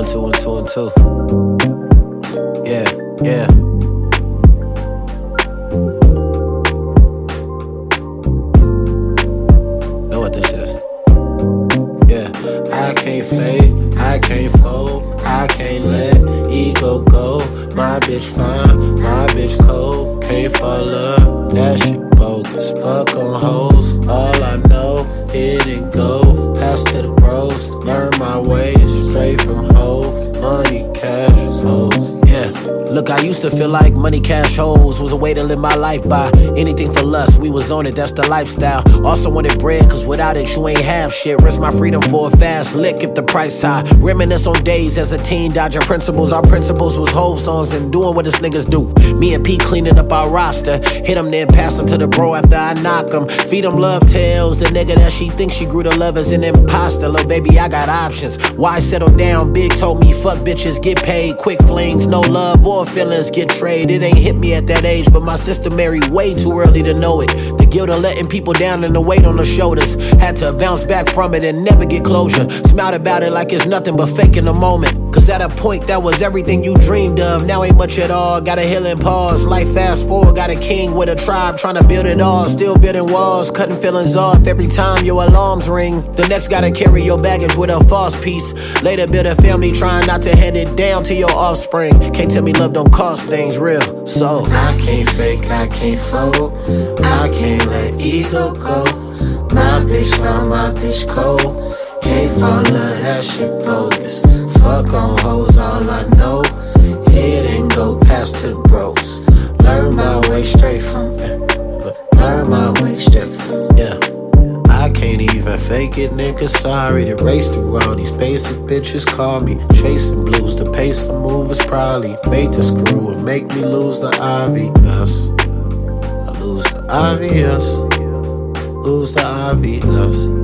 two and two and two. Yeah, yeah. Know what this is? Yeah. I can't fade, I can't fold, I can't let ego go. My bitch fine, my bitch cold. Can't fall love, that shit bogus. Fuck on hoes, all I know, hit and go. Pass to the bros, learn my ways, straight from hove. Money, cash, hoes. Yeah, look, I used to feel like money, cash, hoes was a way to live my life by. Anything for lust, we was on it, that's the lifestyle. Also wanted bread, cause without it you ain't have shit. Risk my freedom for a fast lick if the price high. Reminisce on days as a teen, dodging principles. Our principles was Hove songs and doing what us niggas do. Me and P cleaning up our roster. Hit them then pass them to the bro after I knock them. Feed them love tales, the nigga that she thinks she grew to love is an imposter. Little baby, I got options. Why settle down? Big told me fuck bitches, get paid. Quick flings, no love or feelings get traded. It ain't hit me at that age, but my sister married way too early to know it. The guilt of letting people down and the weight on her shoulders. Had to bounce back from it and never get closure. Smiled about it like it's nothing but fake in the moment. Cause at a point that was everything you dreamed of. Now ain't much at all, got a healing pause. Life fast forward, got a king with a tribe trying to build it all. Still building walls, cutting feelings off every time your alarms ring. The next gotta carry your baggage with a false piece. Later build a family trying not to hand it down to your offspring. Can't tell me love don't cost things real, so I can't fake, I can't fold, I can't let ego go. My bitch found my bitch cold. Can't fall love, that shit bogus. Fuck on hoes, all I know. Hit and go past to the bros. Learn my way straight from yeah. I can't even fake it, nigga, sorry. To race through all these basic bitches call me chasing blues. The pace I move is probably made to screw and make me lose the obvious. I lose the obvious. Lose the obvious.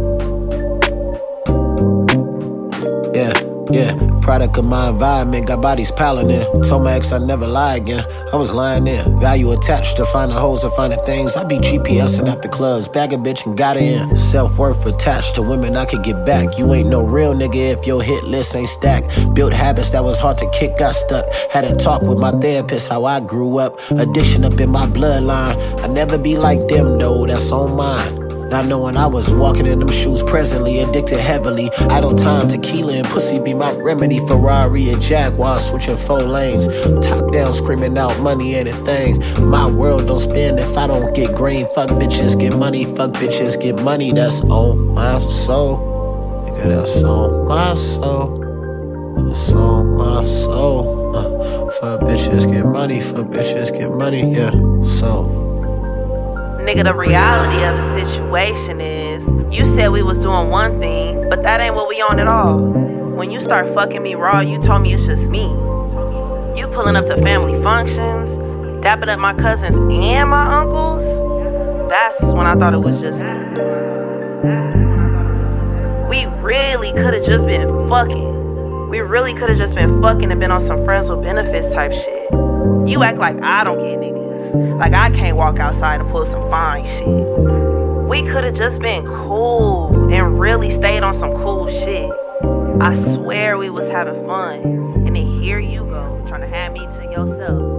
Yeah, product of my environment, got bodies piling in. Told my ex I'd never lie again, I was lying there. Value attached to finding hoes and finding things. I be GPSing after clubs, bag a bitch and got her in. Self-worth attached to women I could get back. You ain't no real nigga if your hit list ain't stacked. Built habits that was hard to kick, got stuck. Had a talk with my therapist how I grew up. Addiction up in my bloodline. I never be like them though, that's on mine. Not knowing I was walking in them shoes presently, addicted heavily. Idle time, tequila and pussy be my remedy. Ferrari and Jaguar, switching 4 lanes. Top down, screaming out money ain't a thing. My world don't spin if I don't get green. Fuck bitches, get money. Fuck bitches, get money. That's on my soul. Nigga, that's on my soul. That's on my soul. Fuck bitches, get money. Fuck bitches, get money. Yeah, so. Nigga, the reality of the situation is, you said we was doing one thing, but that ain't what we on at all. When you start fucking me raw, you told me it's just me. You pulling up to family functions, dapping up my cousins and my uncles. That's when I thought it was just me. We really could've just been fucking. We really could've just been fucking and been on some friends with benefits type shit. You act like I don't get niggas. Like I can't walk outside and pull some fine shit. We could've just been cool and really stayed on some cool shit. I swear we was having fun. And then here you go, trying to have me to yourself.